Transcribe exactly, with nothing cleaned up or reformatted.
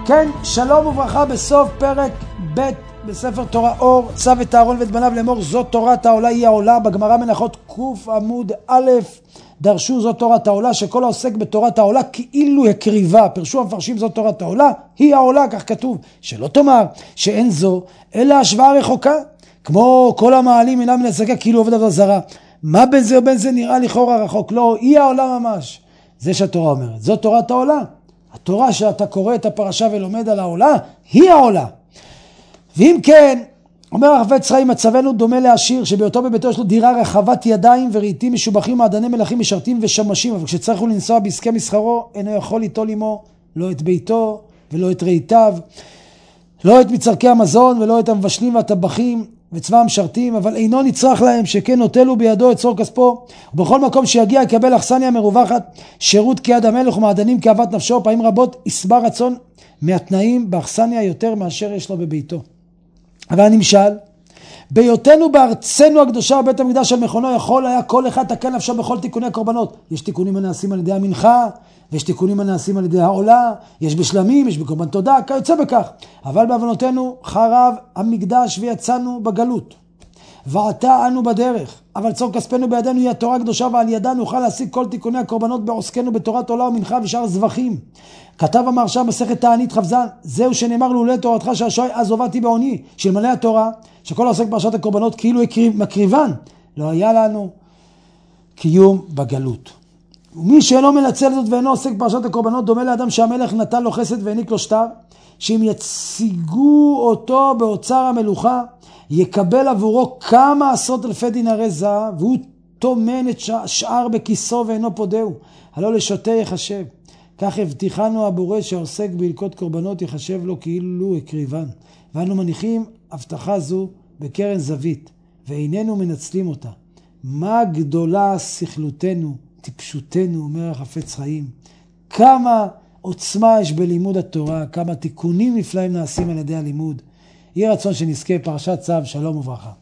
כן, שלום וברכה בסוף פרק ב' בספר תורה אור, צו את אהרון ואת בניו לאמור, זאת תורת העולה היא העולה. בגמרא מנחות ק' עמוד א', דרשו זאת תורת העולה, שכל העוסק בתורת העולה כאילו הקריבה. פרשו המפרשים זאת תורת העולה היא העולה, כך כתוב. שלא תאמר שאין זו אלא השוואה רחוקה, כמו כל המעלים אינם לצדקה כאילו עובד עבודה זרה. מה בין זה ובין זה נראה לכאורה רחוק? לא, היא העולה ממש. זה שהתורה אומרת, זאת תורת העולה. התורה שאתה קורא את הפרשה ולומד על העולה, היא העולה. ואם כן, אומר החפץ חיים, מצבנו דומה לעשיר, שבהיותו בביתו יש לו דירה רחבת ידיים ורהיטים משובחים, מעדני מלכים משרתים ושמשים, אבל כשצריך הוא לנסוע בעסקי מסחרו, אינו יכול ליטול עמו לא את ביתו ולא את רהיטיו, לא את מצרכי המזון ולא את המבשלים והטבחים וצבא המשרתים, אבל אינו נצרך להם, שכן נוטלו בידו את צור כספו, ובכל מקום שיגיע יקבל אכסניה מרווחת, שירות כיד המלך ומעדנים כאוות נפשו. פעמים רבות ישבע רצון מהתנאים באכסניה יותר מאשר יש לו בביתו. אבל הנמשל, בהיותנו בארצנו הקדושה בבית המקדש על מכונו, יכול היה כל אחד תקן נפשו בכל תיקוני הקורבנות. יש תיקונים הנעשים על ידי המנחה, ויש תיקונים הנעשים על ידי העולה, יש בשלמים, יש בקורבן תודה, כיוצא בכך. אבל בעוונותינו חרב המקדש ויצאנו בגלות, ועתה אנו בדרך, אבל צור כספנו בידינו היא התורה הקדושה, ועל ידה נוכל להשיג כל תיקוני הקורבנות בעוסקנו בתורת עולה ומנחה ושאר זבחים. כתב המהרש"א מסכת תענית כ"ז, זהו שנאמר לולא תורתך שהשוי אז הובלתי בעוני, שאלמלא התורה שכל העוסק בפרשת הקורבנות כאילו מקריבן, לא היה לנו קיום בגלות. ומי שאינו מנצל זאת ואינו עוסק בפרשת הקורבנות דומה לאדם שהמלך נתן לו חסד והעניק לו שטר, שאם יציגו אותו באוצר המלוכה יקבל עבורו כמה עשרות אלפי דינרי זהב, והוא תומן את שאר בכיסו ואינו פודהו, הלא לשוטה יחשב. כך הבטיחנו הבורא שעוסק בהלקות קורבנות יחשב לו כאילו הקריבן, ואנו מניחים הבטחה זו בקרן זווית ואיננו מנצלים אותה. מה גדולה סכלותנו, טיפשותנו, אומר החפץ חיים. כמה עוצמה יש בלימוד התורה, כמה תיקונים נפלאים נעשים על ידי הלימוד. יהיה רצון שנזכה פרשת צו, שלום וברכה.